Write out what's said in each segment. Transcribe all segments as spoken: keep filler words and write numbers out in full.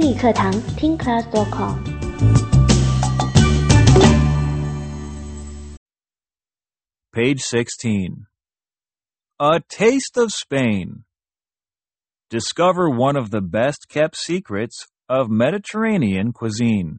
英语课堂听 class dot com。 Page sixteen. A Taste of Spain. Discover one of the best-kept secrets of Mediterranean cuisine.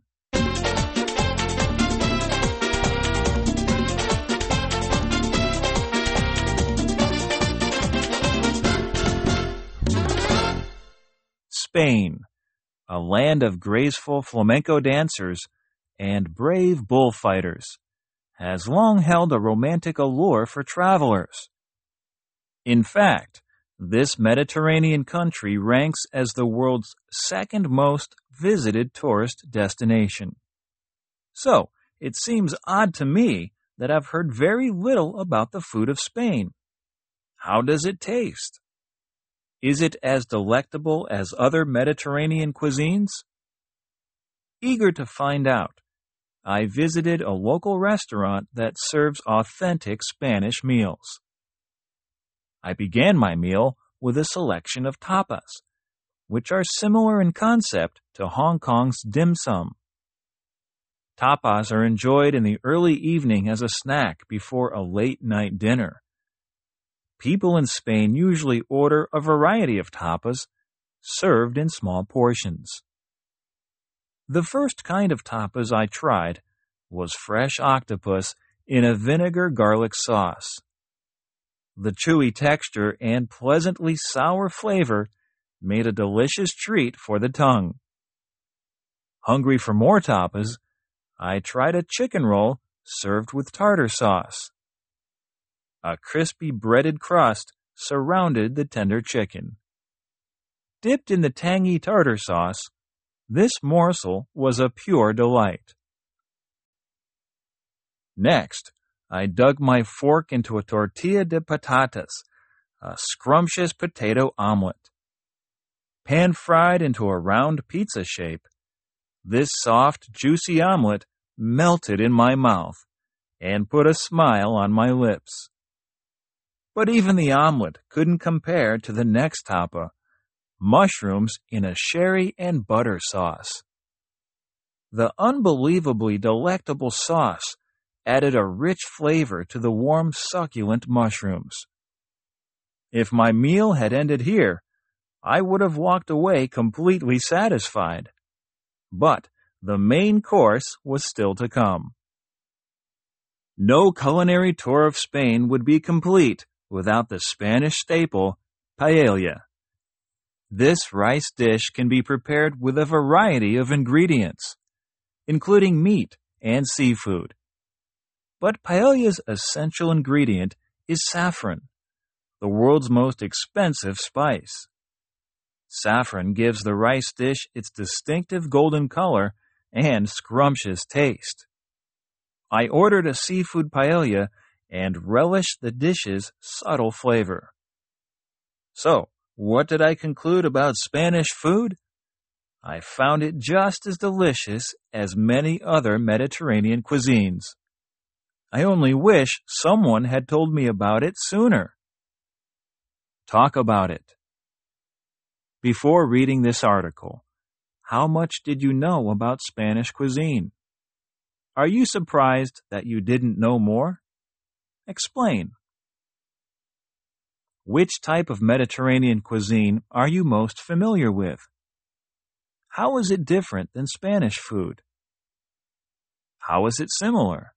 Spain, a land of graceful flamenco dancers and brave bullfighters, has long held a romantic allure for travelers. In fact, this Mediterranean country ranks as the world's second most visited tourist destination. So, it seems odd to me that I've heard very little about the food of Spain. How does it taste? Is it as delectable as other Mediterranean cuisines? Eager to find out, I visited a local restaurant that serves authentic Spanish meals. I began my meal with a selection of tapas, which are similar in concept to Hong Kong's dim sum. Tapas are enjoyed in the early evening as a snack before a late-night dinner. People in Spain usually order a variety of tapas, served in small portions. The first kind of tapas I tried was fresh octopus in a vinegar garlic sauce. The chewy texture and pleasantly sour flavor made a delicious treat for the tongue. Hungry for more tapas, I tried a chicken roll served with tartar sauce. A crispy breaded crust surrounded the tender chicken. Dipped in the tangy tartar sauce, this morsel was a pure delight. Next, I dug my fork into a tortilla de patatas, a scrumptious potato omelet. Pan-fried into a round pizza shape, this soft, juicy omelet melted in my mouth and put a smile on my lips. But even the omelet couldn't compare to the next tapa, mushrooms in a sherry and butter sauce. The unbelievably delectable sauce added a rich flavor to the warm, succulent mushrooms. If my meal had ended here, I would have walked away completely satisfied. But the main course was still to come. No culinary tour of Spain would be complete without the Spanish staple, paella. This rice dish can be prepared with a variety of ingredients, including meat and seafood. But paella's essential ingredient is saffron, the world's most expensive spice. Saffron gives the rice dish its distinctive golden color and scrumptious taste. I ordered a seafood paella and relished the dish's subtle flavor. So, what did I conclude about Spanish food? I found it just as delicious as many other Mediterranean cuisines. I only wish someone had told me about it sooner. Talk about it. Before reading this article, how much did you know about Spanish cuisine? Are you surprised that you didn't know more? Explain. Which type of Mediterranean cuisine are you most familiar with? How is it different than Spanish food? How is it similar?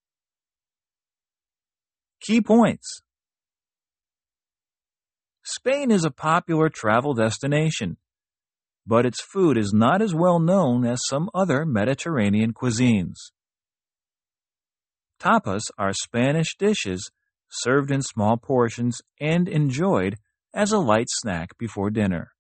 Key points. Spain is a popular travel destination, but its food is not as well known as some other Mediterranean cuisines. Tapas are Spanish dishes served in small portions and enjoyed as a light snack before dinner.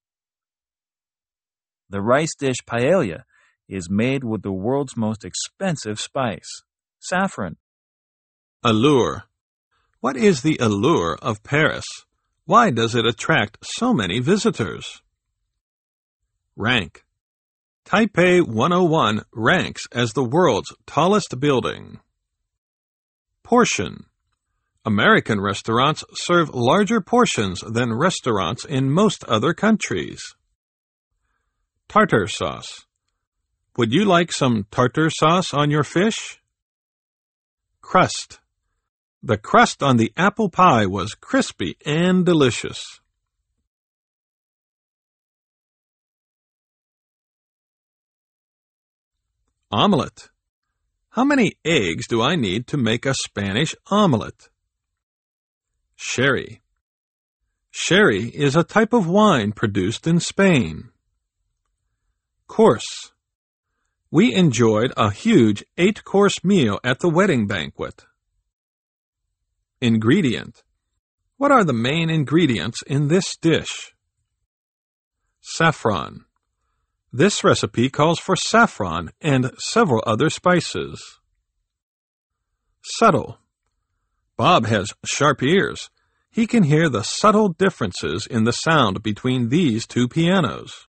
The rice dish paella is made with the world's most expensive spice, saffron. Allure. What is the allure of Paris? Why does it attract so many visitors? Rank. Taipei one oh one ranks as the world's tallest building. Portion. American restaurants serve larger portions than restaurants in most other countries. Tartar sauce. Would you like some tartar sauce on your fish? Crust. The crust on the apple pie was crispy and delicious. Omelette. How many eggs do I need to make a Spanish omelette? Sherry. Sherry is a type of wine produced in Spain. Course. We enjoyed a huge eight-course meal at the wedding banquet. Ingredient. What are the main ingredients in this dish? Saffron. This recipe calls for saffron and several other spices. Subtle. Bob has sharp ears. He can hear the subtle differences in the sound between these two pianos.